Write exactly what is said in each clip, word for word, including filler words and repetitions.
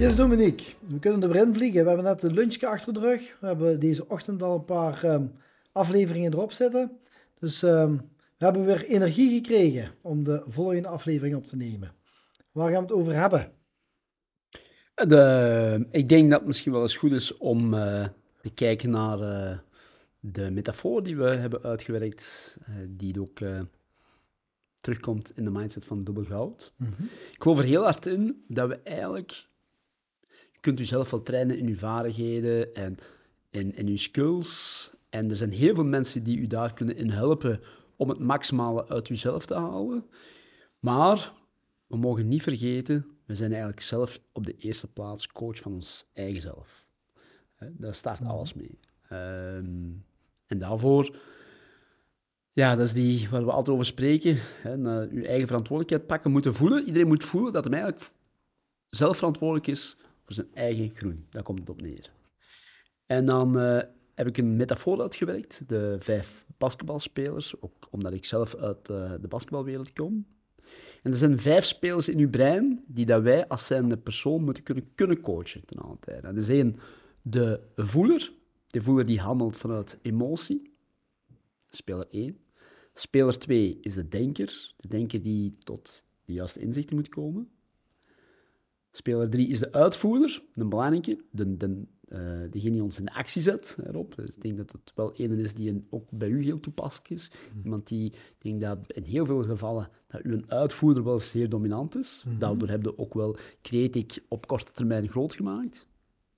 Yes, Dominique. We kunnen er weer in vliegen. We hebben net een lunchje achter de rug. We hebben deze ochtend al een paar um, afleveringen erop zitten. Dus um, we hebben weer energie gekregen om de volgende aflevering op te nemen. Waar gaan we het over hebben? De, ik denk dat het misschien wel eens goed is om uh, te kijken naar uh, de metafoor die we hebben uitgewerkt, uh, die ook uh, terugkomt in de mindset van dubbel goud. Mm-hmm. Ik geloof er heel hard in dat we eigenlijk... Je kunt jezelf wel trainen in je vaardigheden en in, in je skills. En er zijn heel veel mensen die u daar kunnen in helpen om het maximale uit jezelf te halen. Maar we mogen niet vergeten, we zijn eigenlijk zelf op de eerste plaats coach van ons eigen zelf. Daar start alles mee. Um, en daarvoor, ja, dat is die waar we altijd over spreken. Hè, naar uw eigen verantwoordelijkheid pakken, moeten voelen. Iedereen moet voelen dat hij eigenlijk zelf verantwoordelijk is voor zijn eigen groei. Daar komt het op neer. En dan uh, heb ik een metafoor uitgewerkt, de vijf basketbalspelers, ook omdat ik zelf uit uh, de basketbalwereld kom. En er zijn vijf spelers in uw brein die dat wij als zijnde persoon moeten kunnen, kunnen coachen ten alle tijde. Dat is één, de voeler. De voeler die handelt vanuit emotie. Speler één. Speler twee is de denker. De denker die tot de juiste inzichten moet komen. Speler drie is de uitvoerder, de belangrijke, de, de, uh, degene die ons in actie zet erop. Dus ik denk dat het wel een is die een, ook bij u heel toepasselijk is. Mm. Iemand die, ik denk dat in heel veel gevallen, dat u een uitvoerder wel zeer dominant is. Mm-hmm. Daardoor heb je ook wel creatiek op korte termijn groot gemaakt.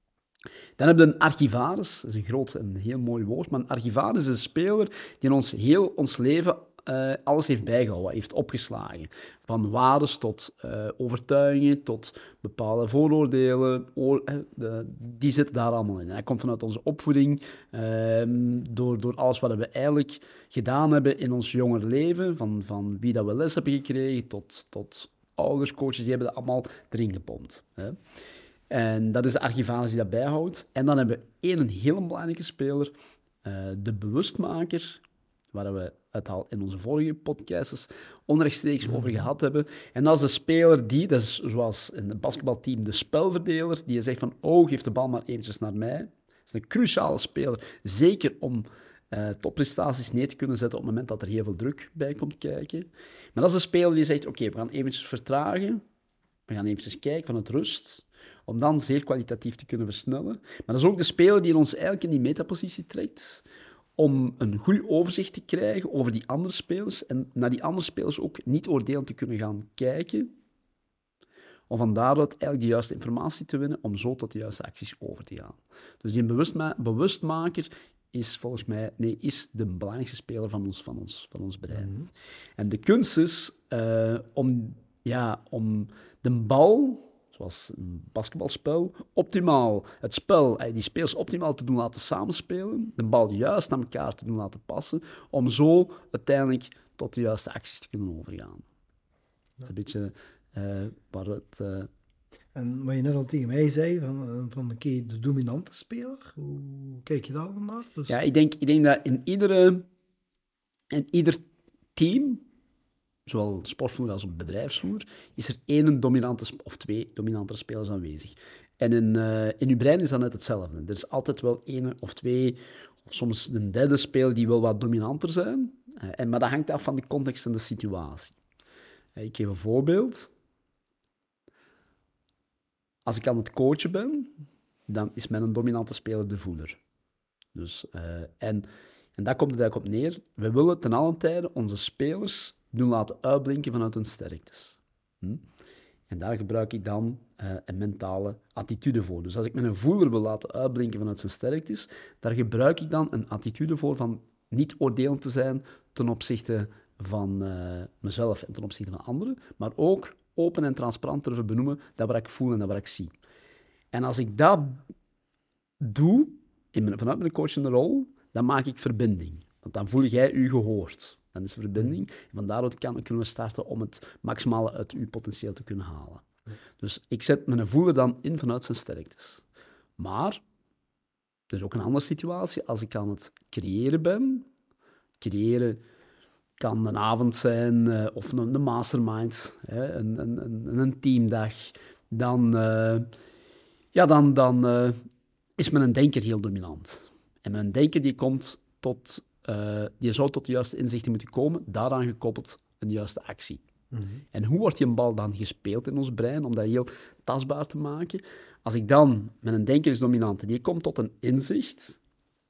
Dan heb je een archivaris, dat is een groot en heel mooi woord, maar een archivaris is een speler die in ons heel ons leven Uh, alles heeft bijgehouden, heeft opgeslagen. Van waardes tot uh, overtuigingen, tot bepaalde vooroordelen. Oor, uh, de, die zitten daar allemaal in. En dat komt vanuit onze opvoeding, uh, door, door alles wat we eigenlijk gedaan hebben in ons jonger leven, van, van wie dat we les hebben gekregen, tot, tot ouders, coaches, die hebben dat allemaal erin gepompt. Hè. En dat is de archivaris die dat bijhoudt. En dan hebben we één een hele belangrijke speler, uh, de bewustmaker, waar we het al in onze vorige podcasts onrechtstreeks mm-hmm. over gehad hebben. En dat is de speler die, dat is zoals in het basketbalteam de spelverdeler, die zegt van, oh, geef de bal maar eventjes naar mij. Dat is een cruciale speler, zeker om uh, topprestaties neer te kunnen zetten op het moment dat er heel veel druk bij komt kijken. Maar dat is de speler die zegt, oké, okay, we gaan eventjes vertragen, we gaan eventjes kijken van het rust, om dan zeer kwalitatief te kunnen versnellen. Maar dat is ook de speler die ons eigenlijk in die metapositie trekt, om een goed overzicht te krijgen over die andere spelers en naar die andere spelers ook niet oordelend te kunnen gaan kijken, om van daaruit eigenlijk de juiste informatie te winnen, om zo tot de juiste acties over te gaan. Dus die bewustma- bewustmaker is volgens mij, nee, is de belangrijkste speler van ons, van ons, van ons brein. Mm-hmm. En de kunst is uh, om, ja, om de bal, zoals een basketbalspel, optimaal, het spel, die spelers optimaal te doen laten samenspelen, de bal juist naar elkaar te doen laten passen, om zo uiteindelijk tot de juiste acties te kunnen overgaan. Ja. Dat is een beetje uh, waar het... Uh... En wat je net al tegen mij zei, van, van oké, de dominante speler, hoe kijk je daar naar? Dus... Ja, ik denk, ik denk dat in, iedere, in ieder team, zowel sportvloer als op bedrijfsvloer, is er één dominante of twee dominante spelers aanwezig. En in, uh, in uw brein is dat net hetzelfde. Er is altijd wel één of twee, of soms een derde speler die wel wat dominanter zijn. Uh, en, maar dat hangt af van de context en de situatie. Uh, ik geef een voorbeeld. Als ik aan het coachen ben, dan is mijn dominante speler de voeler. Dus, uh, en, en daar komt het eigenlijk op neer. We willen ten allen tijde onze spelers doen laten uitblinken vanuit hun sterktes. Hm? En daar gebruik ik dan uh, een mentale attitude voor. Dus als ik mijn voeler wil laten uitblinken vanuit zijn sterktes, daar gebruik ik dan een attitude voor van niet oordelend te zijn ten opzichte van uh, mezelf en ten opzichte van anderen, maar ook open en transparant durven benoemen dat wat ik voel en dat wat ik zie. En als ik dat doe, in mijn, vanuit mijn coachende rol, dan maak ik verbinding. Want dan voel jij je gehoord. Dan is er verbinding. En van daaruit kan, kunnen we starten om het maximale uit uw potentieel te kunnen halen. Ja. Dus ik zet mijn voeler dan in vanuit zijn sterktes. Maar er is ook een andere situatie. Als ik aan het creëren ben, creëren kan een avond zijn uh, of een, een mastermind, hè, een, een, een, een teamdag, dan... Uh, Ja, dan, dan uh, is men een denker heel dominant. En met een denker die komt tot... Uh, die zou tot de juiste inzichten moeten komen, daaraan gekoppeld een juiste actie. Mm-hmm. En hoe wordt die bal dan gespeeld in ons brein, om dat heel tastbaar te maken? Als ik dan, met een denker is dominant, die komt tot een inzicht,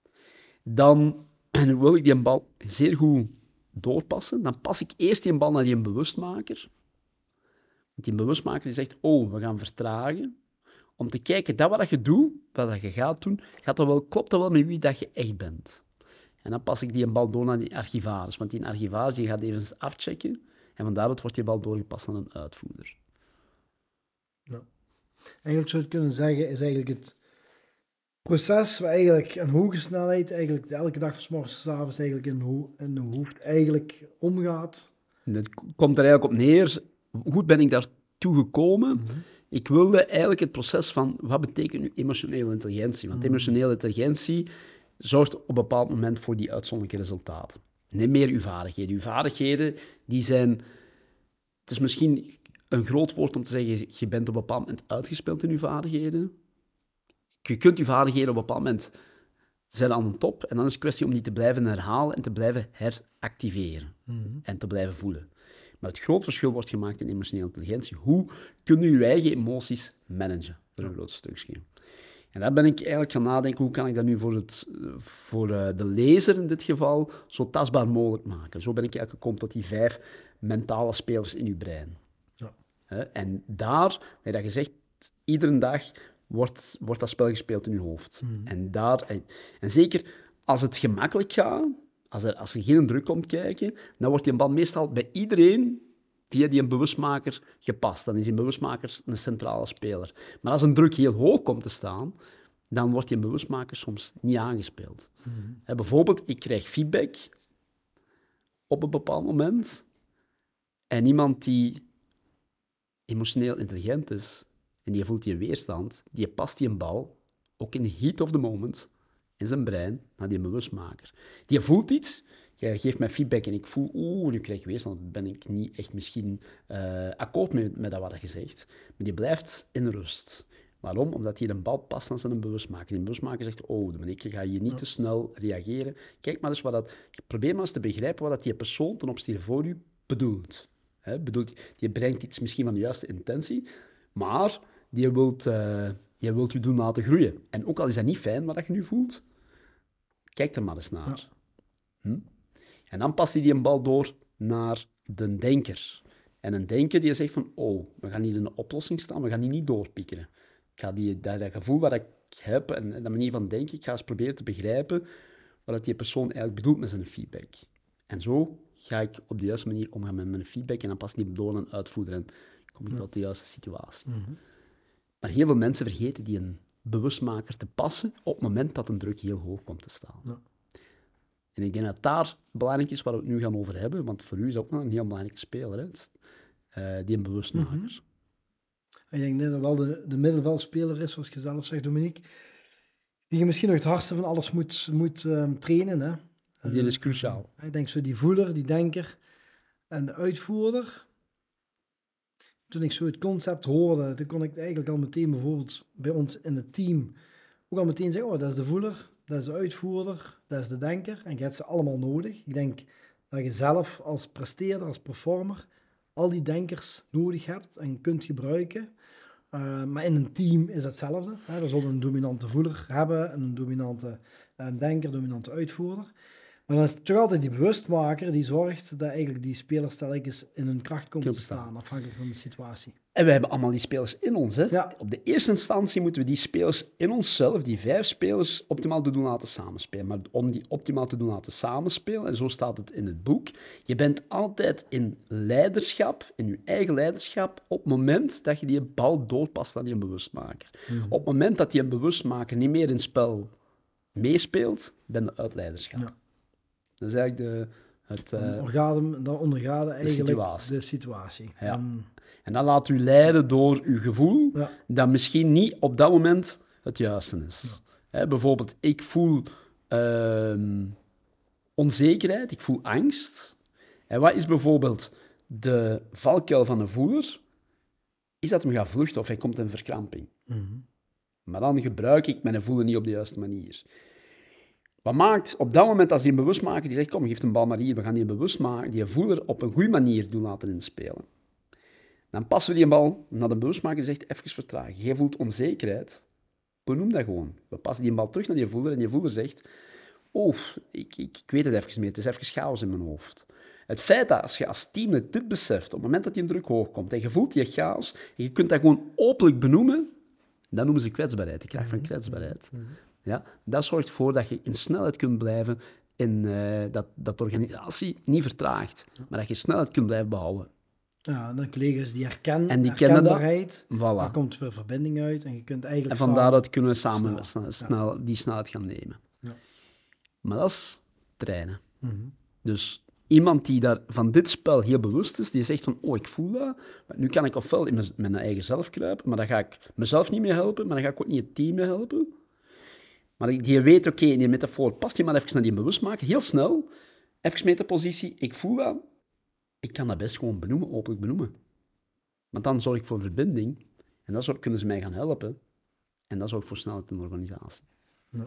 dan en wil ik die bal zeer goed doorpassen, dan pas ik eerst die bal naar die bewustmaker. Want die bewustmaker die zegt, oh, we gaan vertragen, om te kijken, dat wat je doet, wat je gaat doen, gaat dat wel, klopt dat wel met wie dat je echt bent? En dan pas ik die bal door naar die archivaris, want die archivaris die gaat even afchecken en van daaruit wordt die bal doorgepast naar een uitvoerder. Ja. Eigenlijk zou je kunnen zeggen, is eigenlijk het proces waar eigenlijk een hoge snelheid eigenlijk elke dag van 's morgens tot 's avonds eigenlijk in, ho- in de hoofd eigenlijk omgaat. Het komt er eigenlijk op neer, hoe ben ik daartoe gekomen? Mm-hmm. Ik wilde eigenlijk het proces van, wat betekent nu emotionele intelligentie? Want mm-hmm. emotionele intelligentie zorgt op een bepaald moment voor die uitzonderlijke resultaten. Niet meer uw vaardigheden. Uw vaardigheden, die zijn... Het is misschien een groot woord om te zeggen, je bent op een bepaald moment uitgespeeld in uw vaardigheden. Je kunt uw vaardigheden op een bepaald moment zijn aan de top, en dan is het kwestie om die te blijven herhalen en te blijven heractiveren. Mm-hmm. En te blijven voelen. Maar het groot verschil wordt gemaakt in emotionele intelligentie. Hoe kun je je eigen emoties managen? Dat is een groot stukje. En daar ben ik eigenlijk gaan nadenken, hoe kan ik dat nu voor, het, voor de lezer in dit geval zo tastbaar mogelijk maken. Zo ben ik eigenlijk gekomen tot die vijf mentale spelers in je brein. Ja. En daar, dat je zegt, iedere dag wordt, wordt dat spel gespeeld in je hoofd. Mm. En, daar, en, en zeker als het gemakkelijk gaat, als er, als er geen druk komt kijken, dan wordt die bal meestal bij iedereen via die een bewustmaker gepast. Dan is die bewustmaker een centrale speler. Maar als een druk heel hoog komt te staan, dan wordt die bewustmaker soms niet aangespeeld. Mm-hmm. He, bijvoorbeeld, ik krijg feedback op een bepaald moment en iemand die emotioneel intelligent is en die voelt die weerstand, die past die een bal, ook in de heat of the moment, in zijn brein, naar die bewustmaker. Die voelt iets... Je geeft mij feedback en ik voel, oeh, nu krijg ik weerstand, ben ik niet echt misschien uh, akkoord met, met dat wat je zegt. Maar die blijft in rust. Waarom? Omdat hij een bal past aan zijn bewustmaker. Die bewustmaker zegt, oh, ik ga hier niet ja. te snel reageren. Kijk maar eens wat dat... Probeer maar eens te begrijpen wat dat die persoon ten opzichte voor u bedoelt. He, bedoelt die brengt iets misschien van de juiste intentie, maar die wilt, uh, die wilt u doen laten groeien. En ook al is dat niet fijn wat je nu voelt, kijk er maar eens naar. Ja. Hm? En dan past hij die een bal door naar de denker. En een denker die zegt van, oh, we gaan niet in de oplossing staan, we gaan die niet doorpikkeren. Ik ga die, dat, dat gevoel wat ik heb en, en dat manier van denken, ik ga eens proberen te begrijpen wat die persoon eigenlijk bedoelt met zijn feedback. En zo ga ik op de juiste manier omgaan met mijn feedback en dan past die door naar een uitvoerder en kom ik ja. tot de juiste situatie. Mm-hmm. Maar heel veel mensen vergeten die een bewustmaker te passen op het moment dat een druk heel hoog komt te staan. Ja. En ik denk dat daar belangrijk is waar we het nu gaan over hebben, want voor u is ook nog een heel belangrijke speler, hè? Uh, die een bewustmaker. Mm-hmm. Ik denk dat wel de, de middenveldspeler is, zoals je zelf zegt, Dominique, die je misschien nog het hardste van alles moet, moet um, trainen. Hè? Die is cruciaal. Uh, ik denk zo die voeler, die denker en de uitvoerder. Toen ik zo het concept hoorde, toen kon ik eigenlijk al meteen bijvoorbeeld bij ons in het team ook al meteen zeggen, oh, dat is de voeler, dat is de uitvoerder, dat is de denker. En je hebt ze allemaal nodig. Ik denk dat je zelf als presteerder, als performer, al die denkers nodig hebt en kunt gebruiken. Uh, maar in een team is hetzelfde. Hè. We zullen een dominante voeler hebben, een dominante uh, denker, dominante uitvoerder. Maar dan is het toch altijd die bewustmaker die zorgt dat eigenlijk die spelers telkens in hun kracht komen te staan, afhankelijk van de situatie. En we hebben allemaal die spelers in ons. Hè? Ja. Op de eerste instantie moeten we die spelers in onszelf, die vijf spelers, optimaal te doen laten samenspelen. Maar om die optimaal te doen laten samenspelen, en zo staat het in het boek, je bent altijd in leiderschap, in je eigen leiderschap, op het moment dat je die bal doorpast aan die bewustmaker. Mm-hmm. Op het moment dat die een bewustmaker niet meer in het spel meespeelt, ben je uit leiderschap. Ja. Dat is eigenlijk de... Het, uh, dan, orgaan, dan ondergaat eigenlijk de situatie. De situatie. Ja. En, en dan laat u leiden door uw gevoel, ja. dat misschien niet op dat moment het juiste is. Ja. He, bijvoorbeeld, ik voel uh, onzekerheid, ik voel angst. En wat is bijvoorbeeld de valkuil van een voeler? Is dat hem gaat vluchten of hij komt in verkramping. Mm-hmm. Maar dan gebruik ik mijn voelen niet op de juiste manier. Wat maakt op dat moment, als die een bewust maken, die zegt, kom, geef een bal maar hier, we gaan die bewust maken, die voeler op een goede manier doen laten inspelen. Dan passen we die bal naar de bewustmaker die zegt, even vertragen. Jij voelt onzekerheid, benoem dat gewoon. We passen die bal terug naar die voeler en die voeler zegt, oh, ik, ik, ik weet het even meer, het is even chaos in mijn hoofd. Het feit dat als je als team dit beseft, op het moment dat die druk hoog komt en je voelt die chaos, en je kunt dat gewoon openlijk benoemen, dan noemen ze kwetsbaarheid, de kracht van kwetsbaarheid. Ja, dat zorgt ervoor dat je in snelheid kunt blijven en uh, dat, dat de organisatie niet vertraagt, maar dat je snelheid kunt blijven behouden. Ja, de collega's die herkennen, en die herkenbaarheid, voilà. Daar komt weer verbinding uit en je kunt eigenlijk En van daaruit kunnen we samen snel, snel, snel, ja. die snelheid gaan nemen. Ja. Maar dat is trainen. Mm-hmm. Dus iemand die daar van dit spel heel bewust is, die zegt van, oh, ik voel dat. Nu kan ik ofwel in mijn, mijn eigen zelf kruipen, maar dan ga ik mezelf niet meer helpen, maar dan ga ik ook niet het team meer helpen. Maar die weet, oké, okay, in die metafoor, past die maar even naar die bewustmaker, heel snel, even metapositie, ik voel dat, ik kan dat best gewoon benoemen, openlijk benoemen. Want dan zorg ik voor verbinding, en dan zorg, kunnen ze mij gaan helpen, en dat zorgt voor snelheid in de organisatie. Ja.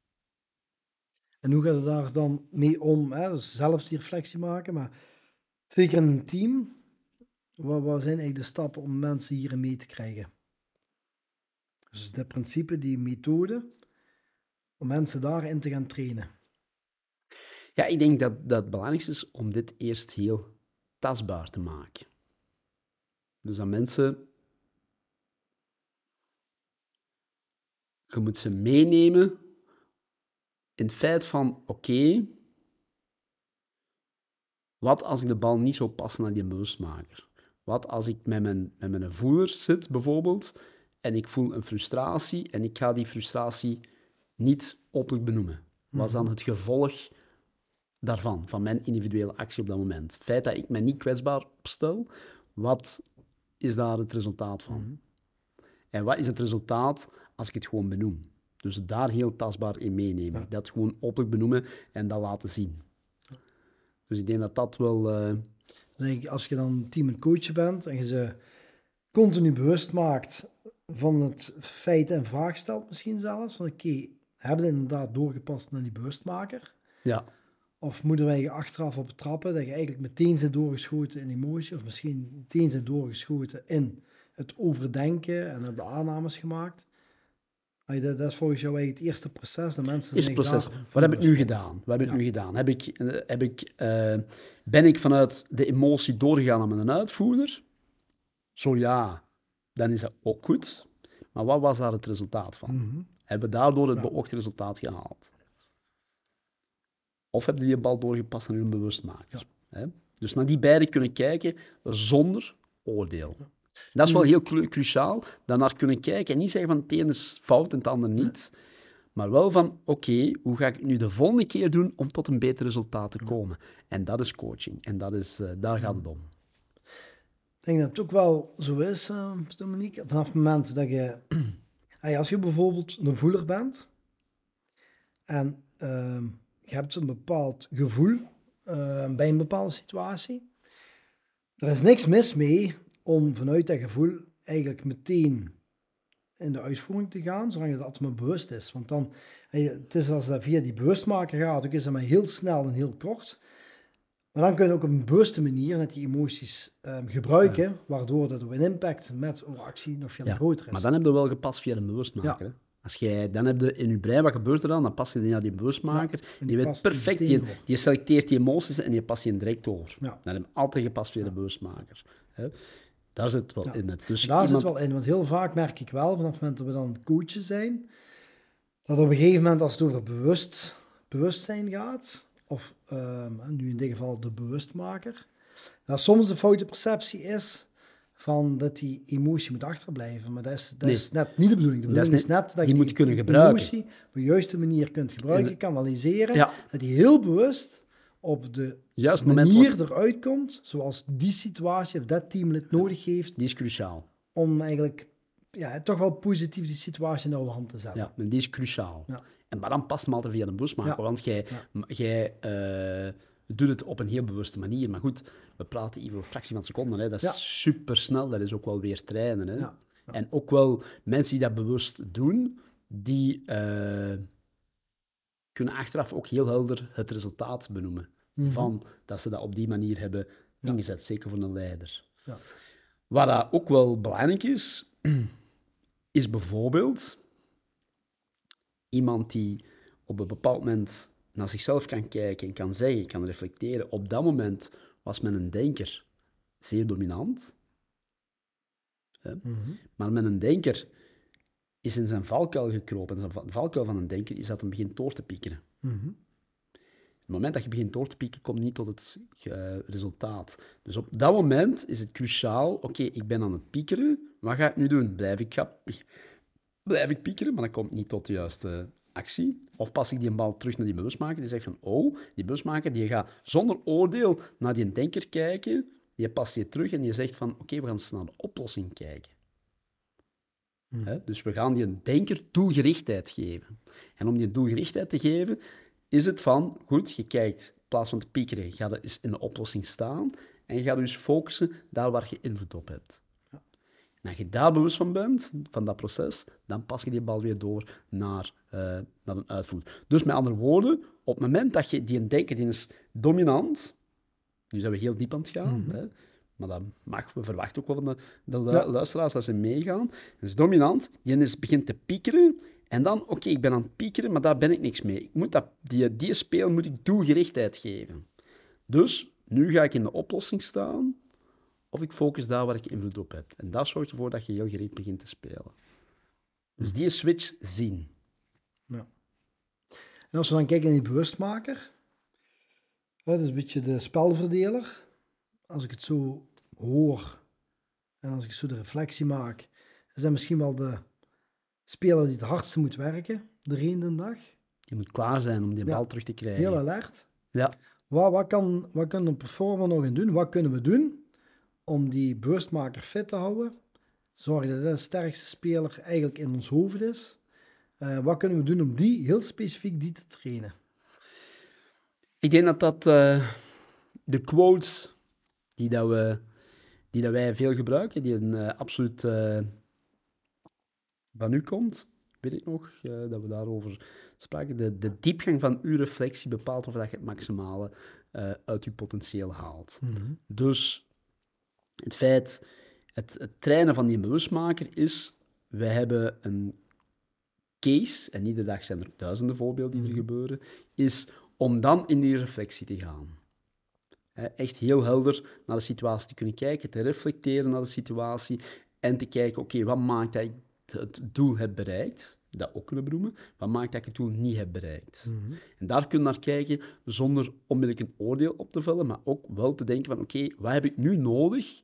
En hoe gaat het daar dan mee om? Hè? Dus zelf die reflectie maken, maar zeker in een team, wat, wat zijn eigenlijk de stappen om mensen hierin mee te krijgen? Dus dat principe, die methode, om mensen daarin te gaan trainen. Ja, ik denk dat, dat het belangrijkste is om dit eerst heel tastbaar te maken. Dus dat mensen... Je moet ze meenemen in het feit van, oké, okay, wat als ik de bal niet zou passen naar die bewustmaker? Wat als ik met mijn, met mijn voeler zit, bijvoorbeeld, en ik voel een frustratie en ik ga die frustratie niet openlijk benoemen? Wat is dan het gevolg daarvan, van mijn individuele actie op dat moment? Het feit dat ik mij niet kwetsbaar opstel, wat is daar het resultaat van? Mm-hmm. En wat is het resultaat als ik het gewoon benoem? Dus daar heel tastbaar in meenemen. Ja. Dat gewoon openlijk benoemen en dat laten zien. Ja. Dus ik denk dat dat wel... Uh... Dus als je dan team en coach bent en je ze continu bewust maakt van het feit en vraag stelt misschien zelfs, van oké, okay, hebben we inderdaad doorgepast naar die bewustmaker? Ja. Of moeten wij je achteraf op betrappen dat je eigenlijk meteen zit doorgeschoten in emotie, of misschien meteen zit doorgeschoten in het overdenken en hebben aannames gemaakt? Dat is volgens jou eigenlijk het eerste proces. De mensen eerste proces. Wat heb ik nu gedaan? Wat heb ik ja. nu gedaan? Heb ik, heb ik, uh, ben ik vanuit de emotie doorgegaan naar mijn uitvoerder? Zo ja, dan is dat ook goed. Maar wat was daar het resultaat van? Mm-hmm. Hebben we daardoor het ja. beoogde resultaat gehaald? Of hebben die je bal doorgepast naar hun bewustmaker? Ja. Hè? Dus naar die beide kunnen kijken zonder oordeel. Ja. Dat is wel heel cru- cruciaal, daarnaar kunnen kijken en niet zeggen van het ene is fout en het andere niet, maar wel van oké, okay, hoe ga ik het nu de volgende keer doen om tot een beter resultaat te komen? En dat is coaching en dat is, uh, daar gaat het om. Ik denk dat het ook wel zo is, uh, Dominique, vanaf het moment dat je, als je bijvoorbeeld een voeler bent en uh, je hebt een bepaald gevoel uh, bij een bepaalde situatie, er is niks mis mee om vanuit dat gevoel eigenlijk meteen in de uitvoering te gaan, zolang je dat maar bewust is. Want dan, het is als dat via die bewustmaker gaat, ook is dat maar heel snel en heel kort. Maar dan kun je ook op een bewuste manier net die emoties um, gebruiken, ja. waardoor dat een impact met een actie nog veel ja, groter is. Maar dan heb je wel gepast via de bewustmaker. Ja. Als jij, dan heb je in je brein, wat gebeurt er dan? Dan pas je die naar die bewustmaker. Ja, die, die weet perfect, die, die selecteert die emoties en die past die direct door. Ja. Dan heb je altijd gepast via ja. de bewustmaker. He? Daar zit het wel ja, in. Het. Dus daar iemand... zit wel in, want heel vaak merk ik wel, vanaf het moment dat we dan coachen zijn, dat op een gegeven moment als het over bewust, bewustzijn gaat, of uh, nu in dit geval de bewustmaker, dat soms de foute perceptie is van dat die emotie moet achterblijven. Maar dat is, dat nee. is net niet de bedoeling. De bedoeling is, is net dat je die, die emotie op de juiste manier kunt gebruiken, kanaliseren, ja. dat die heel bewust op de Juist manier wat... eruit komt, zoals die situatie of dat team het nodig heeft. Die is cruciaal. Om eigenlijk ja, toch wel positief die situatie naar de hand te zetten. Ja, en die is cruciaal. Ja. En maar dan past hem altijd via de bewustmaker, ja. want jij, ja. jij uh, doet het op een heel bewuste manier. Maar goed, we praten hier voor een fractie van seconden. Hè. Dat is ja. super snel, dat is ook wel weer trainen. Hè. Ja. Ja. En ook wel mensen die dat bewust doen, die uh, kunnen achteraf ook heel helder het resultaat benoemen mm-hmm. van dat ze dat op die manier hebben ja. ingezet, zeker voor een leider. Ja. Wat dat ook wel belangrijk is, is bijvoorbeeld iemand die op een bepaald moment naar zichzelf kan kijken en kan zeggen, kan reflecteren. Op dat moment was men een denker zeer dominant. Hè? Mm-hmm. Maar men een denker is in zijn valkuil gekropen. En zijn valkuil van een denker is dat hij begint door te piekeren. Mm-hmm. Op het moment dat je begint door te pieken, komt niet tot het uh, resultaat. Dus op dat moment is het cruciaal, oké, okay, ik ben aan het piekeren, wat ga ik nu doen? Blijf ik, ga, blijf ik piekeren, maar dat komt niet tot de juiste actie. Of pas ik die bal terug naar die bewustmaker, die zegt van, oh, die bewustmaker die gaat zonder oordeel naar die denker kijken, die past die terug en die zegt van, oké, okay, we gaan eens naar de oplossing kijken. Hmm. He, dus we gaan die denker doelgerichtheid geven. En om die doelgerichtheid te geven, is het van, goed, je kijkt, in plaats van te piekeren, ga je eens in de oplossing staan en je gaat dus focussen daar waar je invloed op hebt. Ja. En als je daar bewust van bent, van dat proces, dan pas je die bal weer door naar, uh, naar een uitvoer. Dus met andere woorden, op het moment dat je die denker, die is dominant, nu zijn we heel diep aan het gaan, mm-hmm. hè, maar dat mag, we verwachten ook wel van de, de lu- ja. luisteraars dat ze meegaan, dus dominant, die is begint te piekeren. En dan, oké, okay, ik ben aan het piekeren, maar daar ben ik niks mee. Ik moet dat, die, die speel moet ik doelgerichtheid geven. Dus, nu ga ik in de oplossing staan, of ik focus daar waar ik invloed op heb. En dat zorgt ervoor dat je heel gericht begint te spelen. Dus die switch zien. Ja. En als we dan kijken naar die bewustmaker, dat is een beetje de spelverdeler. Als ik het zo hoor, en als ik zo de reflectie maak, is dat misschien wel de speler die het hardste moet werken, de reden dag. Je moet klaar zijn om die bal ja, terug te krijgen. Heel alert. Ja. Wat, wat, kan, wat kan een performer nog in doen? Wat kunnen we doen om die bewustmaker fit te houden? Zorgen dat de sterkste speler eigenlijk in ons hoofd is. Uh, wat kunnen we doen om die, heel specifiek die te trainen? Ik denk dat dat uh, de quotes die, dat we, die dat wij veel gebruiken, die een uh, absoluut... Uh, van u komt, weet ik nog, uh, dat we daarover spraken. De, de diepgang van uw reflectie bepaalt of dat je het maximale uh, uit je potentieel haalt. Mm-hmm. Dus het feit, het, het trainen van die bewustmaker is, we hebben een case, en iedere dag zijn er duizenden voorbeelden die er mm-hmm. gebeuren, is om dan in die reflectie te gaan. He, echt heel helder naar de situatie te kunnen kijken, te reflecteren naar de situatie en te kijken, oké, okay, wat maakt dat ik het doel heb bereikt, dat ook kunnen benoemen, wat maakt dat ik het doel niet heb bereikt. Mm-hmm. En daar kun je naar kijken zonder onmiddellijk een oordeel op te vellen, maar ook wel te denken van oké, okay, wat heb ik nu nodig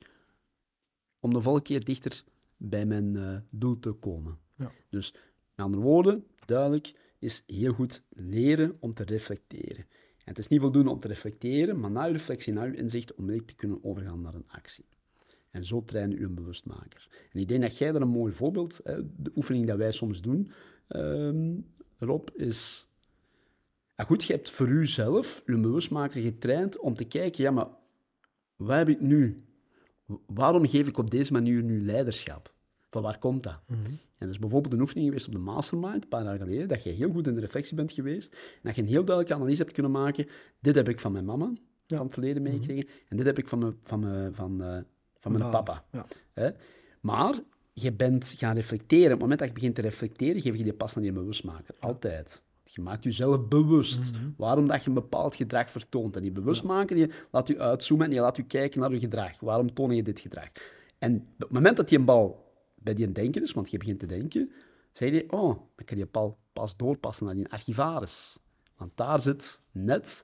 om de volgende keer dichter bij mijn uh, doel te komen. Ja. Dus met andere woorden, duidelijk, is heel goed leren om te reflecteren. En het is niet voldoende om te reflecteren, maar na je reflectie, na je inzicht, onmiddellijk te kunnen overgaan naar een actie. En zo trainen u een bewustmaker. En ik denk dat jij daar een mooi voorbeeld, hè, de oefening dat wij soms doen, um, Rob, is... Ja, goed, je hebt voor uzelf, uw bewustmaker, getraind om te kijken, ja, maar wat heb ik nu? Waarom geef ik op deze manier nu leiderschap? Van waar komt dat? Mm-hmm. En dat is bijvoorbeeld een oefening geweest op de Mastermind, een paar jaar geleden, dat je heel goed in de reflectie bent geweest, en dat je een heel duidelijke analyse hebt kunnen maken. Dit heb ik van mijn mama, ja. van het verleden meegekregen, mm-hmm. en dit heb ik van mijn... Van mijn van, uh, van mijn wow. papa. Ja. Hè? Maar je bent gaan reflecteren. Op het moment dat je begint te reflecteren, geef je die pas aan je bewustmaker. Ja. Altijd. Je maakt jezelf bewust mm-hmm. waarom dat je een bepaald gedrag vertoont. En die bewustmaker, die laat je uitzoomen en die laat je kijken naar je gedrag. Waarom toon je dit gedrag? En op het moment dat die een bal bij die denker is, want je begint te denken, zeg je, oh, ik kan die bal pas doorpassen naar die archivaris. Want daar zit net...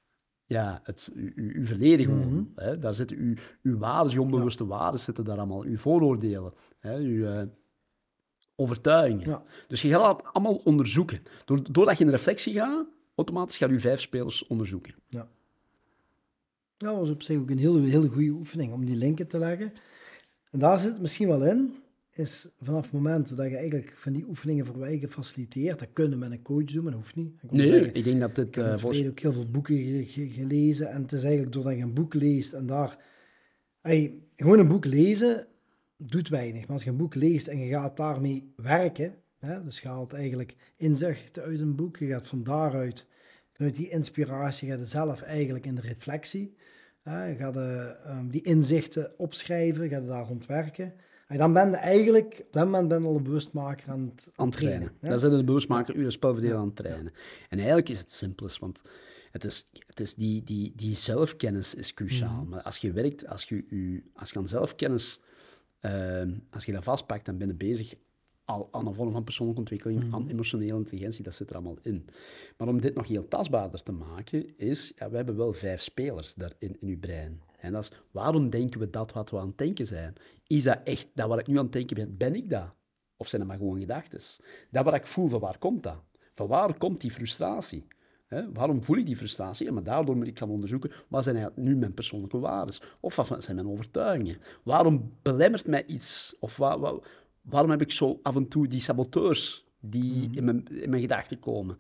Ja, het, uw, uw verleden gewoon. Mm-hmm. Hè? Daar zitten uw, uw waarden, je onbewuste ja. waarden zitten daar allemaal. Uw vooroordelen, hè? Uw uh, overtuigingen. Ja. Dus je gaat dat allemaal onderzoeken. Doordat je in de reflectie gaat, automatisch gaan je vijf spelers onderzoeken. Ja, ja, dat was op zich ook een hele, hele goede oefening om die linken te leggen. En daar zit het misschien wel in, is vanaf het moment dat je eigenlijk van die oefeningen voor wij gefaciliteerd, dat kunnen met een coach doen, maar dat hoeft niet. Ik nee, zeggen, ik denk dat dit... Ik heb uh, volgens... ook heel veel boeken ge- ge- gelezen en het is eigenlijk doordat je een boek leest en daar... Hey, gewoon een boek lezen doet weinig. Maar als je een boek leest en je gaat daarmee werken, hè, dus je haalt eigenlijk inzichten uit een boek, je gaat van daaruit, vanuit die inspiratie, gaat je zelf eigenlijk in de reflectie, hè, je gaat de, um, die inzichten opschrijven, je gaat daar rond werken. En dan ben je eigenlijk, op dat moment ben je al een bewustmaker aan het, aan het trainen. trainen Dan zijn de bewustmaker, ja. uw spelverdeel ja. aan het trainen. Ja. En eigenlijk is het simpelst, want het is, het is die, die, die zelfkennis is cruciaal. Mm-hmm. Maar als je werkt, als je, je, als je aan zelfkennis, uh, als je dat vastpakt, dan ben je bezig al aan een vorm van persoonlijke ontwikkeling, mm-hmm. aan emotionele intelligentie, dat zit er allemaal in. Maar om dit nog heel tastbaarder te maken, is, ja, we hebben wel vijf spelers daarin in uw brein. En dat is, waarom denken we dat wat we aan het denken zijn? Is dat echt, dat wat ik nu aan het denken ben, ben ik dat? Of zijn het maar gewoon gedachten? Dat wat ik voel, van waar komt dat? Van waar komt die frustratie? He, waarom voel ik die frustratie? Ja, maar daardoor moet ik gaan onderzoeken, wat zijn eigenlijk nu mijn persoonlijke waarden? Of wat zijn mijn overtuigingen? Waarom belemmert mij iets? Of wa, wa, waarom heb ik zo af en toe die saboteurs die mm-hmm. in, mijn, in mijn gedachten komen?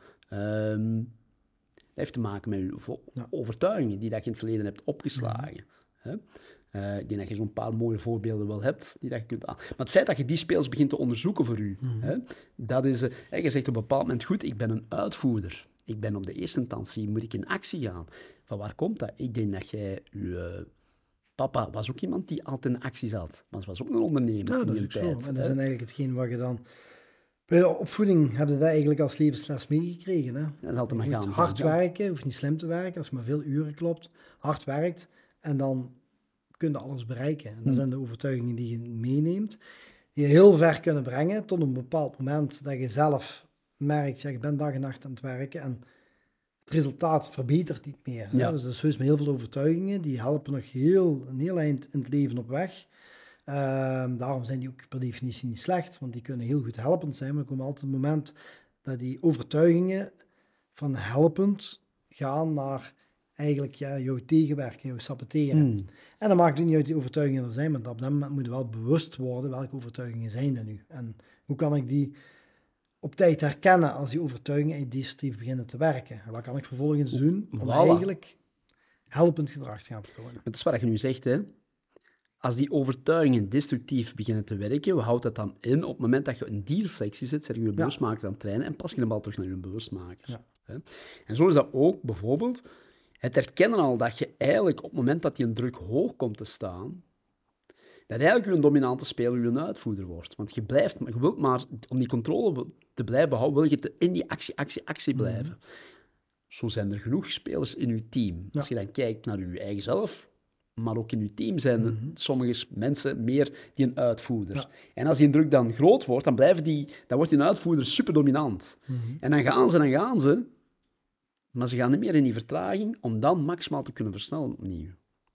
Um, dat heeft te maken met uw ja. overtuigingen die dat je in het verleden hebt opgeslagen. Mm-hmm. Uh, ik denk dat je zo'n paar mooie voorbeelden wel hebt. Die dat je kunt aan... Maar het feit dat je die speels begint te onderzoeken voor u, mm-hmm. hè, dat is... Uh, je zegt op een bepaald moment, goed, ik ben een uitvoerder. Ik ben op de eerste instantie, moet ik in actie gaan. Van waar komt dat? Ik denk dat jij... Uw, uh, papa was ook iemand die altijd in actie zat. Maar ze was ook een ondernemer ja, in dat die is tijd. Zo. En dat is eigenlijk hetgeen wat je dan... Bij de opvoeding hebben ze dat eigenlijk als levensles meegekregen. Hè? Dat is altijd maar gaan. Hard gaan. werken, hoeft niet slim te werken, als je maar veel uren klopt. Hard werkt en dan kun je alles bereiken. En dat hmm. zijn de overtuigingen die je meeneemt, die je heel ver kunnen brengen tot een bepaald moment dat je zelf merkt, ja, je bent dag en nacht aan het werken en het resultaat verbetert niet meer. Ja. Dus dat is heus met heel veel overtuigingen, die helpen nog heel, een heel eind in het leven op weg. Uh, daarom zijn die ook per definitie niet slecht, want die kunnen heel goed helpend zijn, maar er komt altijd een moment dat die overtuigingen van helpend gaan naar eigenlijk ja, jou tegenwerken, jou saboteren. Hmm. En dan maakt het niet uit die overtuigingen er zijn, maar op dat moment moet je wel bewust worden welke overtuigingen zijn er nu. En hoe kan ik die op tijd herkennen als die overtuigingen destructief beginnen te werken? En wat kan ik vervolgens doen om voilà. eigenlijk helpend gedrag te gaan vertonen? Het is wat je nu zegt, hè. Als die overtuigingen destructief beginnen te werken, hoe houdt dat dan in? Op het moment dat je in die reflectie zit, zet je je bewustmaker aan het trainen en pas je de bal terug naar je bewustmaker. Ja. Hè? En zo is dat ook bijvoorbeeld het herkennen al dat je eigenlijk op het moment dat die een druk hoog komt te staan, dat eigenlijk je een dominante speler je een uitvoerder wordt. Want je blijft, je wilt maar, om die controle te blijven houden, wil je te, in die actie, actie, actie blijven. Mm-hmm. Zo zijn er genoeg spelers in je team. Ja. Als je dan kijkt naar je eigen zelf, maar ook in je team zijn er mm-hmm. sommige mensen meer die een uitvoerder. Ja. En als die druk dan groot wordt, dan, blijven die, dan wordt die uitvoerder super dominant. Mm-hmm. En dan gaan ze, dan gaan ze, maar ze gaan niet meer in die vertraging om dan maximaal te kunnen versnellen opnieuw.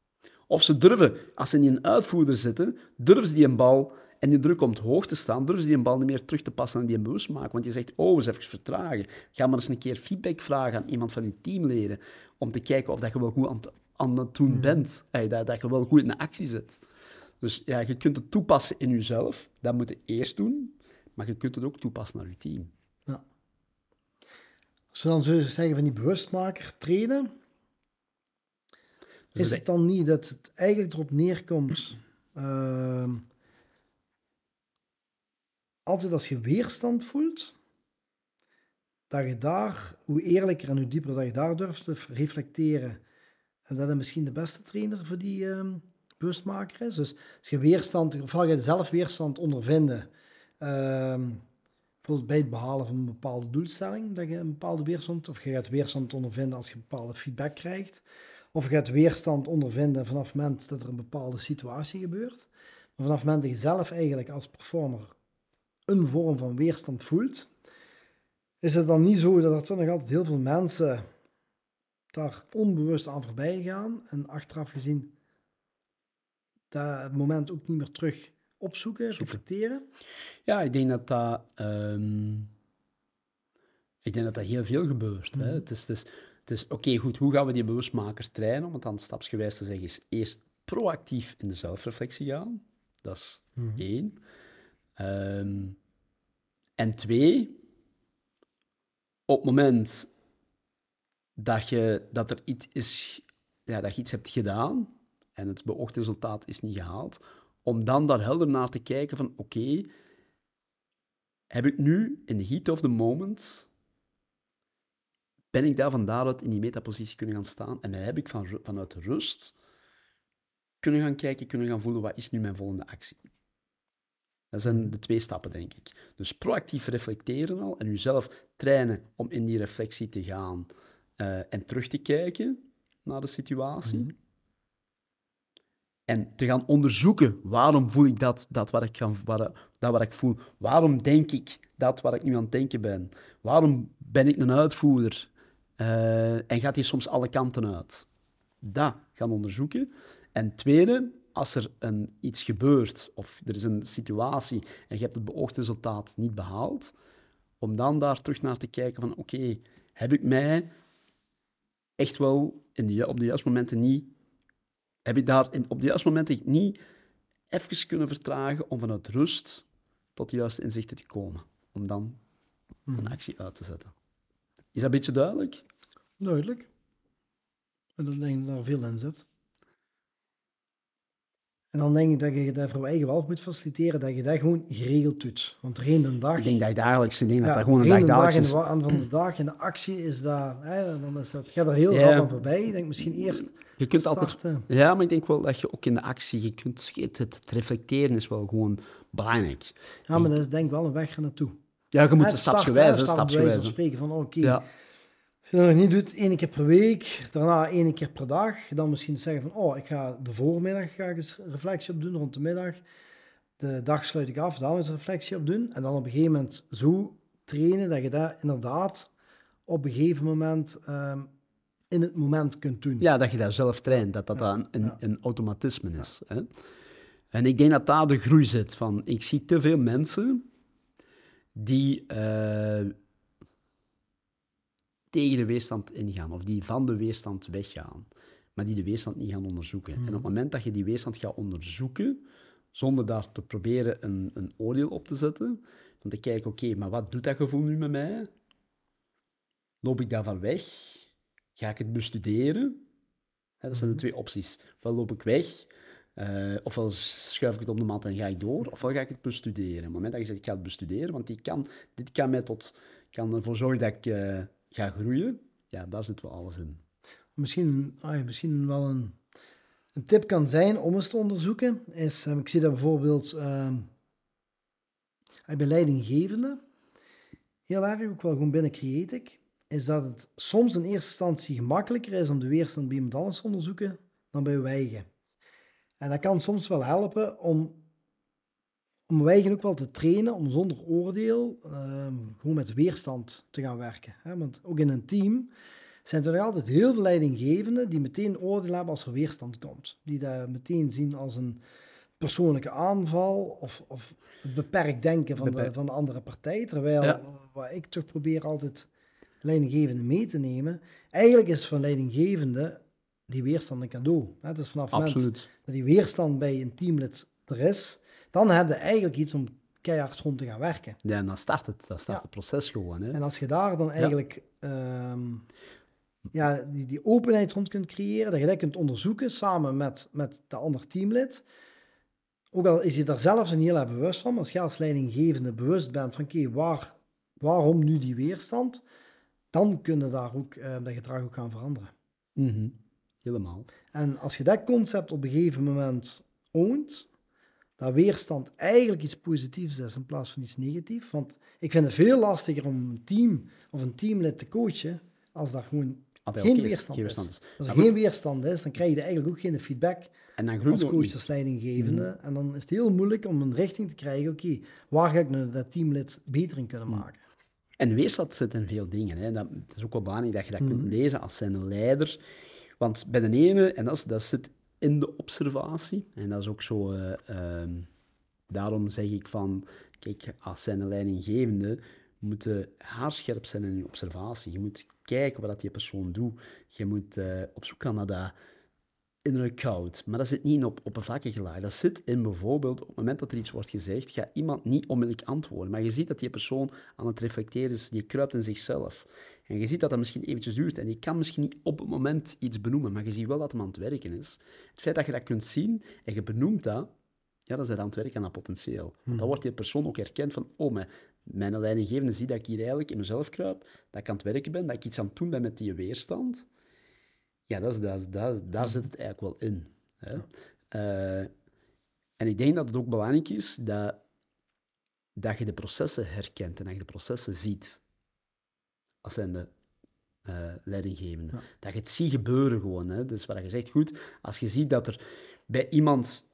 Of ze durven, als ze in een uitvoerder zitten, durven ze die een bal en die druk komt hoog te staan, durven ze die een bal niet meer terug te passen en die een bewust maken. Want je zegt, oh, eens even vertragen. Ga maar eens een keer feedback vragen aan iemand van je teamleden om te kijken of dat je wel goed aan het, aan het doen bent. Mm. Dat, dat je wel goed in de actie zit. Dus ja, je kunt het toepassen in jezelf. Dat moet je eerst doen. Maar je kunt het ook toepassen naar je team. Ja. Als we dan zo zeggen van die bewustmaker trainen, dus is het dan niet dat het eigenlijk erop neerkomt, uh, altijd als je weerstand voelt, dat je daar, hoe eerlijker en hoe dieper dat je daar durft te reflecteren, en dat is misschien de beste trainer voor die uh, bewustmaker is. Dus als je weerstand, ofwel je zelf weerstand ondervinden, uh, bijvoorbeeld bij het behalen van een bepaalde doelstelling, dat je een bepaalde weerstand, of je gaat weerstand ondervinden als je bepaalde feedback krijgt, of je gaat weerstand ondervinden vanaf het moment dat er een bepaalde situatie gebeurt. Maar vanaf het moment dat je zelf eigenlijk als performer een vorm van weerstand voelt, is het dan niet zo dat er toch nog altijd heel veel mensen daar onbewust aan voorbij gaan en achteraf gezien dat moment ook niet meer terug opzoeken, reflecteren? Ja, ik denk dat dat, um, ik denk dat, dat heel veel gebeurt. Mm-hmm. Hè? Het is... Het is Dus oké, okay, goed, hoe gaan we die bewustmaker trainen? Om het dan stapsgewijs te zeggen, is eerst proactief in de zelfreflectie gaan. Dat is mm-hmm. één. Um, en twee, op het moment dat, je, dat er iets is, ja, dat je iets hebt gedaan en het beoogde resultaat is niet gehaald, om dan daar helder naar te kijken van, oké, okay, heb ik nu in de heat of the moment, ben ik daar van daaruit in die metapositie kunnen gaan staan en dan heb ik van, vanuit rust kunnen gaan kijken, kunnen gaan voelen, wat is nu mijn volgende actie? Dat zijn de twee stappen, denk ik. Dus proactief reflecteren al en jezelf trainen om in die reflectie te gaan uh, en terug te kijken naar de situatie. Mm-hmm. En te gaan onderzoeken, waarom voel ik dat, dat, wat ik gaan, wat, dat wat ik voel? Waarom denk ik dat wat ik nu aan het denken ben? Waarom ben ik een uitvoerder? Uh, en gaat die soms alle kanten uit? Dat gaan onderzoeken. En tweede, als er een, iets gebeurt of er is een situatie en je hebt het beoogde resultaat niet behaald, om dan daar terug naar te kijken van oké, okay, heb ik mij echt wel in de, op de juiste momenten niet, heb ik daar in, op de juiste momenten niet even kunnen vertragen om vanuit rust tot de juiste inzichten te komen, om dan hmm. een actie uit te zetten. Is dat een beetje duidelijk? Duidelijk. En dan denk ik dat er veel in zit. En dan denk ik dat je dat voor je eigen wel moet faciliteren, dat je dat gewoon geregeld doet. Want er een dag... Ik denk dat je dagelijks, ik denk ja, dat dat gewoon een dag dagelijks is. Aan van de dag in de actie is dat... Hè, dan is dat gaat er heel ja. aan voorbij. Ik denk misschien eerst je kunt starten. Altijd, ja, maar ik denk wel dat je ook in de actie... Je kunt, het, het reflecteren is wel gewoon belangrijk. Ja, maar dat is denk ik wel een weg er naartoe. Ja, je moet stapsgewijs, stapsgewijs. spreken van, oké... Okay, ja. Als je dat nog niet doet, één keer per week, daarna één keer per dag, dan misschien zeggen van, oh, ik ga de voormiddag ga ik eens reflectie op doen, rond de middag. De dag sluit ik af, dan eens reflectie op doen. En dan op een gegeven moment zo trainen dat je dat inderdaad op een gegeven moment um, in het moment kunt doen. Ja, dat je dat zelf traint, dat dat, ja, dat een, ja. een automatisme is. Ja. Hè? En ik denk dat daar de groei zit van, ik zie te veel mensen die... Uh, tegen de weerstand ingaan, of die van de weerstand weggaan, maar die de weerstand niet gaan onderzoeken. Mm. En op het moment dat je die weerstand gaat onderzoeken, zonder daar te proberen een, een oordeel op te zetten, dan te kijken, oké, okay, maar wat doet dat gevoel nu met mij? Loop ik daarvan weg? Ga ik het bestuderen? Hè, dat zijn de twee opties. Ofwel loop ik weg, uh, ofwel schuif ik het op de mat en ga ik door, ofwel ga ik het bestuderen. Op het moment dat je zegt, ik ga het bestuderen, want die kan, dit kan mij tot, kan ervoor zorgen dat ik... Uh, ga groeien, ja, daar zit wel alles in. Misschien, ah, misschien wel een, een tip kan zijn om eens te onderzoeken, is, um, ik zie dat bijvoorbeeld um, bij leidinggevende, heel erg, ook wel gewoon binnen Creatic, is dat het soms in eerste instantie gemakkelijker is om de weerstand bij iemand anders te onderzoeken dan bij uw eigen. En dat kan soms wel helpen om om wij eigen ook wel te trainen om zonder oordeel um, gewoon met weerstand te gaan werken. Hè? Want ook in een team zijn er nog altijd heel veel leidinggevenden die meteen oordeel hebben als er weerstand komt. Die dat meteen zien als een persoonlijke aanval of, of het beperkt denken van de, van de andere partij. Terwijl, ja. wat ik toch probeer altijd leidinggevende mee te nemen, eigenlijk is voor leidinggevende die weerstand een cadeau. Hè? Het is vanaf het moment dat die weerstand bij een teamlid er is, dan heb je eigenlijk iets om keihard rond te gaan werken. Ja, en dan start het, dan start ja. het proces gewoon. Hè? En als je daar dan eigenlijk ja. Um, ja, die, die openheid rond kunt creëren, dat je dat kunt onderzoeken samen met, met de ander teamlid. Ook al is je daar zelfs niet heel erg bewust van, maar als je als leidinggevende bewust bent van oké, okay, waar, waarom nu die weerstand, dan kun je daar ook uh, dat gedrag ook gaan veranderen. Mm-hmm. Helemaal. En als je dat concept op een gegeven moment oont, dat weerstand eigenlijk iets positiefs is in plaats van iets negatiefs. Want ik vind het veel lastiger om een team of een teamlid te coachen als dat gewoon ah, geen, weerstand is. is. Als er geen goed. weerstand is, dan krijg je eigenlijk ook geen feedback en dan als coach, als leidinggevende. Mm. En dan is het heel moeilijk om een richting te krijgen. Oké, okay, waar ga ik nou dat teamlid beter in kunnen maken? En weerstand zit in veel dingen. Hè. Dat is ook wel belangrijk dat je dat mm. kunt lezen als zijn leider. Want bij de ene, en dat, is, dat zit in de observatie, en dat is ook zo... Uh, um, daarom zeg ik van, kijk, als zijn leidinggevende, moet je haarscherp zijn in je observatie. Je moet kijken wat die persoon doet. Je moet uh, op zoek gaan naar dat innerlijk goud. Maar dat zit niet in op oppervlakkige laag. Dat zit in bijvoorbeeld, op het moment dat er iets wordt gezegd, gaat iemand niet onmiddellijk antwoorden. Maar je ziet dat die persoon aan het reflecteren is, die kruipt in zichzelf. En je ziet dat dat misschien eventjes duurt. En die kan misschien niet op het moment iets benoemen, maar je ziet wel dat hem aan het werken is. Het feit dat je dat kunt zien en je benoemt dat, ja, dan zijn aan het werken aan dat potentieel. Want Hmm. dan wordt die persoon ook erkend van, oh, mijn, mijn leidinggevende ziet dat ik hier eigenlijk in mezelf kruip, dat ik aan het werken ben, dat ik iets aan het doen ben met die weerstand. Ja, dat is, dat is, dat is, daar zit het eigenlijk wel in. Hè. Ja. Uh, en ik denk dat het ook belangrijk is dat, dat je de processen herkent en dat je de processen ziet. Als zijn de uh, leidinggevende. Ja. Dat je het ziet gebeuren gewoon. Hè. Dus wat je zegt, goed, als je ziet dat er bij iemand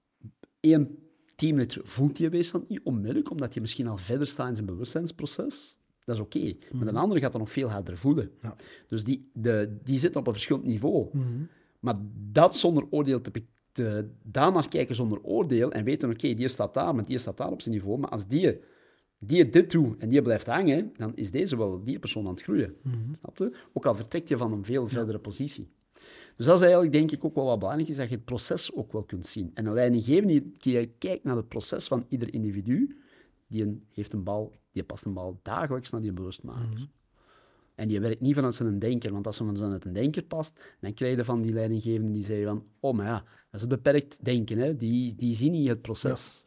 één teamlid voelt die weerstand niet onmiddellijk, omdat je misschien al verder staat in zijn bewustzijnsproces, dat is oké. Okay. Mm-hmm. Maar een andere gaat dat nog veel harder voelen. Ja. Dus die, de, die zit op een verschillend niveau. Mm-hmm. Maar dat zonder oordeel te, te daarnaar kijken zonder oordeel en weten, oké, okay, die staat daar, maar die staat daar op zijn niveau. Maar als die, die dit doet en die blijft hangen, dan is deze wel die persoon aan het groeien. Mm-hmm. Snap je? Ook al vertrekt je van een veel verdere ja. positie. Dus dat is eigenlijk, denk ik, ook wel wat belangrijk is, dat je het proces ook wel kunt zien. En een leidinggevende die kijkt naar het proces van ieder individu, die een, heeft een bal, die past een bal dagelijks naar die bewustmaker. Mm-hmm. En die werkt niet vanuit zijn denker, want als hij vanuit een denker past, dan krijg je van die leidinggevende die zeggen van, oh, maar ja, dat is het beperkt denken, hè. Die, die zien niet het proces.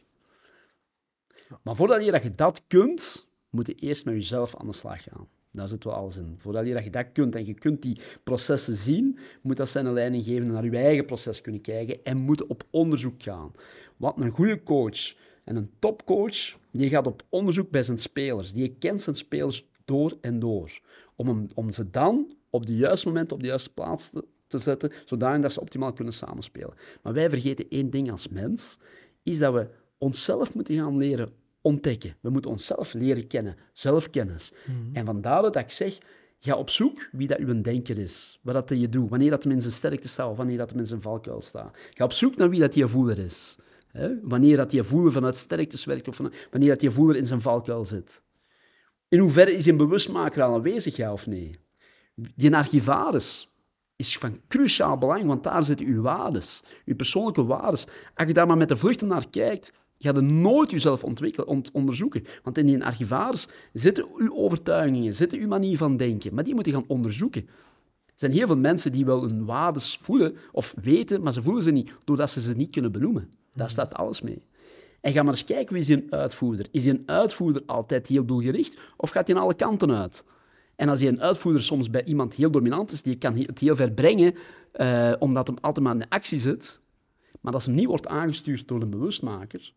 Ja. Ja. Maar voordat je dat, je dat kunt, moet je eerst met jezelf aan de slag gaan. Daar zit wel alles in. Voordat je dat, je dat kunt en je kunt die processen zien, moet dat zijn een leidinggevende naar je eigen proces kunnen kijken en moet op onderzoek gaan. Want een goede coach en een topcoach, die gaat op onderzoek bij zijn spelers. Die kent zijn spelers door en door. Om, hem, om ze dan op de juiste moment op de juiste plaats te, te zetten, zodat ze optimaal kunnen samenspelen. Maar wij vergeten één ding als mens, is dat we onszelf moeten gaan leren ontdekken. We moeten onszelf leren kennen, zelfkennis. Mm-hmm. En vandaar dat ik zeg, ga op zoek wie dat uw denker is, wat dat je doet, wanneer dat hem in zijn sterkte staat of wanneer dat hem in zijn valkuil staat. Ga op zoek naar wie dat die voeler is. Hè? Wanneer dat die voeler vanuit sterktes werkt of van, wanneer dat die voeler in zijn valkuil zit. In hoeverre is een bewustmaker al aanwezig, ja of nee? Die archivaris is van cruciaal belang, want daar zitten uw waardes, uw persoonlijke waardes. Als je daar maar met de vluchten naar kijkt, ga je nooit jezelf ontwikkelen, ont- onderzoeken. Want in die archivaris zitten uw overtuigingen, zitten uw manier van denken. Maar die moet je gaan onderzoeken. Er zijn heel veel mensen die wel hun waardes voelen of weten, maar ze voelen ze niet, doordat ze ze niet kunnen benoemen. Daar staat alles mee. En ga maar eens kijken, wie is een uitvoerder? Is een uitvoerder altijd heel doelgericht of gaat hij aan alle kanten uit? En als je een uitvoerder soms bij iemand heel dominant is, die kan het heel ver brengen, uh, omdat hem altijd maar in de actie zit, maar als hem niet wordt aangestuurd door een bewustmaker,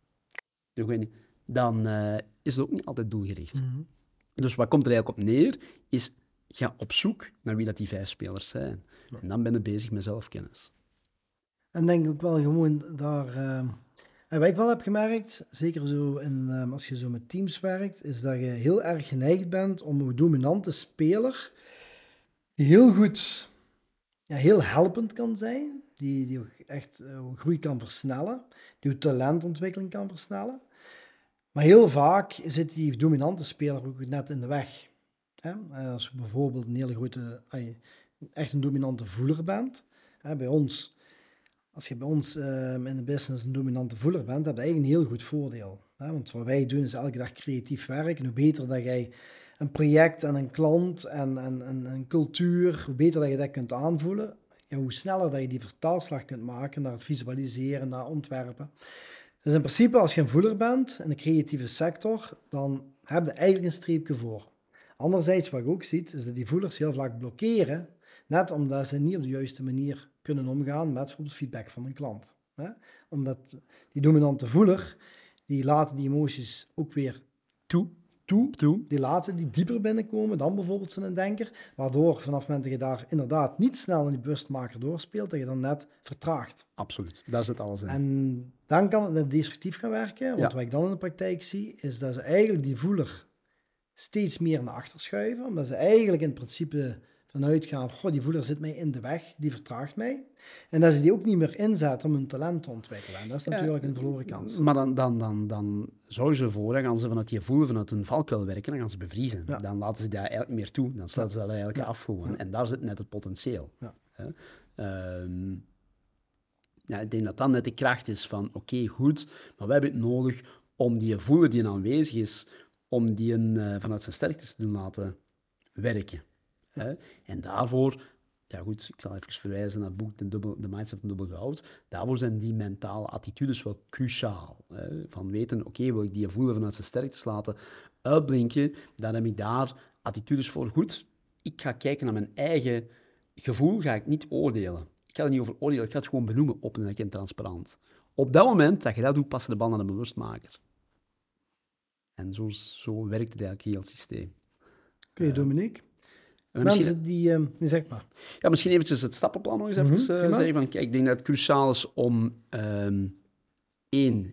dan uh, is het ook niet altijd doelgericht. Mm-hmm. Dus wat komt er eigenlijk op neer, is ga op zoek naar wie dat die vijf spelers zijn. Ja. En dan ben je bezig met zelfkennis. En denk ook wel gewoon daar... Uh, en wat ik wel heb gemerkt, zeker zo in, uh, als je zo met teams werkt, is dat je heel erg geneigd bent om een dominante speler die heel goed, ja, heel helpend kan zijn, die, die ook echt uh, groei kan versnellen, die je talentontwikkeling kan versnellen. Maar heel vaak zit die dominante speler ook net in de weg. Hè? Als je bijvoorbeeld een hele grote, echt een dominante voeler bent, hè, bij ons, als je bij ons uh, in de business een dominante voeler bent, heb je eigenlijk een heel goed voordeel. Hè? Want wat wij doen is elke dag creatief werken. En hoe beter dat jij een project en een klant en, en, en een cultuur, hoe beter dat je dat kunt aanvoelen, ja, hoe sneller dat je die vertaalslag kunt maken naar het visualiseren, naar ontwerpen. Dus in principe, als je een voeler bent in de creatieve sector, dan heb je eigenlijk een streepje voor. Anderzijds, wat je ook ziet, is dat die voelers heel vaak blokkeren, net omdat ze niet op de juiste manier kunnen omgaan met bijvoorbeeld feedback van een klant. Hè? Omdat die dominante voeler, die laten die emoties ook weer toe, toe, toe. Die laten die dieper binnenkomen dan bijvoorbeeld zo'n denker, waardoor vanaf het moment dat je daar inderdaad niet snel in die bewustmaker doorspeelt, dat je dan net vertraagt. Absoluut, daar zit alles in. En dan kan het destructief gaan werken, want ja. wat ik dan in de praktijk zie, is dat ze eigenlijk die voeler steeds meer naar achter schuiven, omdat ze eigenlijk in principe vanuit gaan, goh, die voeler zit mij in de weg, die vertraagt mij. En dat ze die ook niet meer inzetten om hun talent te ontwikkelen. En dat is natuurlijk ja, een verloren kans. Maar dan, dan, dan, dan zorgen ze ervoor, dan gaan ze vanuit die voelen, vanuit hun valkuil werken, dan gaan ze bevriezen. Ja. Dan laten ze dat eigenlijk meer toe, dan stellen ze dat eigenlijk ja. af gewoon. Ja. En daar zit net het potentieel. Ja. Um, ja, ik denk dat dat net de kracht is van, oké, okay, goed, maar we hebben het nodig om die voeler die aanwezig is, om die een, uh, vanuit zijn sterktes te doen laten werken. Hè? En daarvoor ja goed, ik zal even verwijzen naar het boek De, dubbel, de Mindset van Dubbel Goud. Daarvoor zijn die mentale attitudes wel cruciaal. Hè? Van weten, oké, okay, wil ik die voelen vanuit zijn sterktes laten uitblinken, dan heb ik daar attitudes voor. Goed, ik ga kijken naar mijn eigen gevoel, ga ik niet oordelen. Ik ga er niet over oordelen, ik ga het gewoon benoemen, openlijk en transparant. Op dat moment dat je dat doet, passen de band aan de bewustmaker. En zo, zo werkt het eigenlijk heel het systeem. Oké, okay, Dominique. Uh, Mensen misschien, die, uh, zeg maar. Ja, misschien eventjes het stappenplan nog eens even mm-hmm, uh, zeggen. Van, kijk, ik denk dat het cruciaal is om um, één,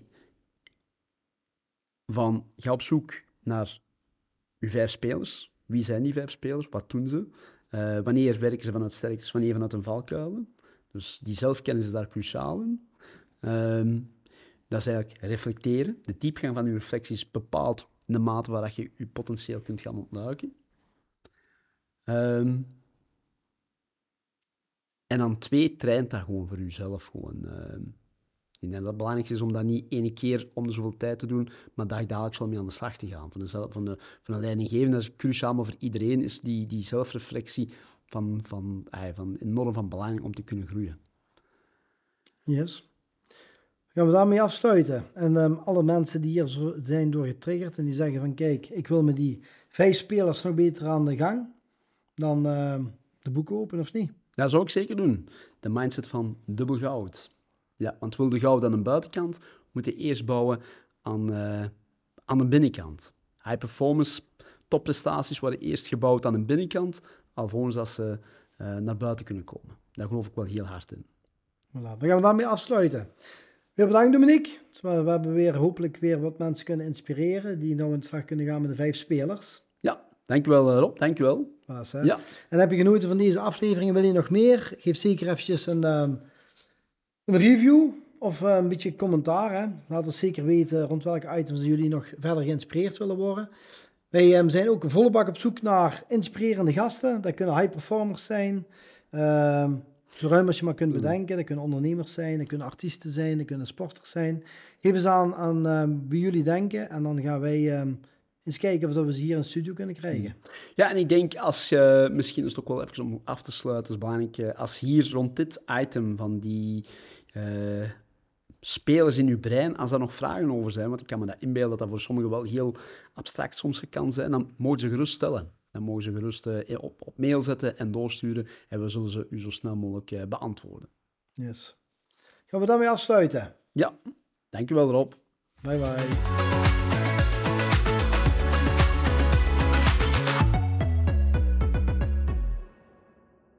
van ga op zoek naar uw vijf spelers. Wie zijn die vijf spelers? Wat doen ze? Uh, wanneer werken ze vanuit sterktes? Wanneer vanuit een valkuilen? Dus die zelfkennis is daar cruciaal in. Um, dat is eigenlijk reflecteren. De diepgang van uw reflecties bepaalt de mate waar je je potentieel kunt gaan ontluiken. Um, en dan twee, traint dat gewoon voor jezelf. Gewoon. Um, ik denk dat het belangrijkste is om dat niet ene keer om de zoveel tijd te doen, maar dagelijks wel mee aan de slag te gaan. Van de, van de, van de leidinggevende, dat is cruciaal, maar voor iedereen is die, die zelfreflectie van, van, van enorm van belang om te kunnen groeien. Yes. Gaan we daarmee afsluiten. En um, alle mensen die hier zo zijn door getriggerd en die zeggen van kijk, ik wil met die vijf spelers nog beter aan de gang, dan uh, de boeken open of niet? Dat zou ik zeker doen. De mindset van dubbel goud. Ja, want wil de goud aan de buitenkant, moet je eerst bouwen aan, uh, aan de binnenkant. High performance topprestaties worden eerst gebouwd aan de binnenkant, alvorens dat ze uh, naar buiten kunnen komen. Daar geloof ik wel heel hard in. Voilà, dan gaan we daarmee afsluiten. Weer bedankt, Dominique. We hebben weer hopelijk weer wat mensen kunnen inspireren die nou aan de slag kunnen gaan met de vijf spelers. Ja, dankjewel Rob, dankjewel. Voilà, ja. En heb je genoten van deze aflevering, wil je nog meer? Geef zeker eventjes een, um, een review of uh, een beetje commentaar. Hè? Laat ons zeker weten rond welke items jullie nog verder geïnspireerd willen worden. Wij um, zijn ook volle bak op zoek naar inspirerende gasten. Dat kunnen high performers zijn. Uh, Zo ruim als je maar kunt bedenken. Dat kunnen ondernemers zijn, dat kunnen artiesten zijn, dat kunnen sporters zijn. Geef eens aan, aan uh, wie jullie denken en dan gaan wij um, eens kijken of we ze hier in de studio kunnen krijgen. Ja, en ik denk als je, misschien is het ook wel even om af te sluiten, is belangrijk, als hier rond dit item van die uh, spelers in je brein, als daar nog vragen over zijn, want ik kan me dat inbeelden dat dat voor sommigen wel heel abstract soms kan zijn, dan mogen ze gerust stellen. Dan mogen ze gerust uh, op, op mail zetten en doorsturen. En we zullen ze u zo snel mogelijk uh, beantwoorden. Yes. Gaan we daarmee afsluiten? Ja, dankjewel Rob. Bye bye.